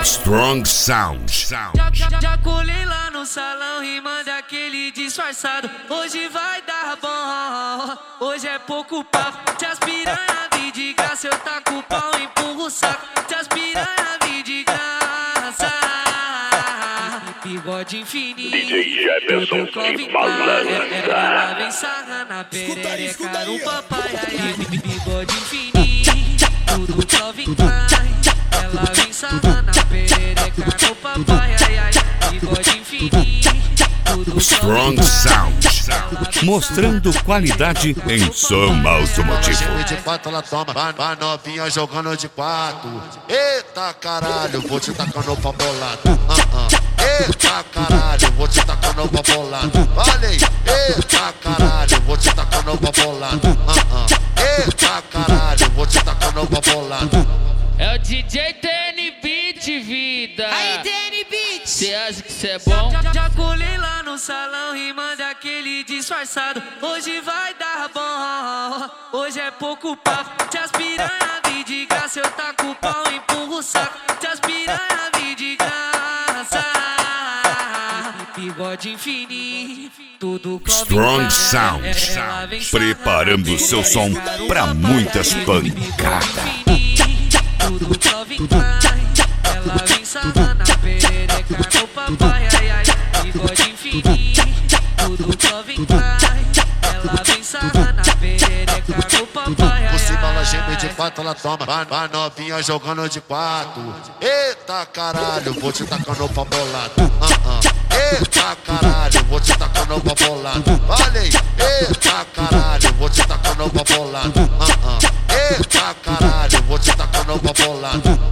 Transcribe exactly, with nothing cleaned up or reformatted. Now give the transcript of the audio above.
Strong Sound. Já, já, já colei lá no salão e manda aquele disfarçado. Hoje vai dar bom, hoje é pouco papo. Se as piranha vir de graça, eu taco o pau e empurro o saco. Se as piranha vir de graça, bigode infinito, D J Jefferson de Malança. Ela vem sarrando a perereca no papai. Bigode infinito, tudo prova em ela vem sarrando a perereca no papai. Bigode infinito, tudo Strong Sound. Mostrando qualidade em som automotivo. De quatro ela toma, vai, vai novinha jogando de quatro. Eita caralho, vou te tacando pra bolado. Uh -uh. Eita caralho, vou te tacando pra bolado. Falei, eita caralho, vou te tacando pra bolado. Uh -uh. Eita caralho, vou te tacando pra bolado. É o D J T N Beat, vida. Aí, T N Beat. Cê acha que cê é bom? Já, já colei lá no salão e manda aquele disfarçado. Hoje vai dar bom, hoje é pouco papo. Se as piranha vir de graça, eu taco o pau e empurro o saco. Se as piranha vir de graça, bigode infinito, tudo Strong Sound. Preparando seu som pra muitas pancadas. tudo prova em ela vem sarrando a perereca no papai. Ai, ai, bigode infinito, tudo prova em ela vem sarrando a perereca no papai. Por cima ela geme de quatro, ela toma, vai, vai novinha jogando de quatro. Eita caralho, vou te tacando pra bolado. Uh -uh. Eita caralho, vou te tacando pra bolado. Falei, eita caralho, vou te tacando pra bolado. Uh -uh. Eita caralho, vou te tacando pra bolado.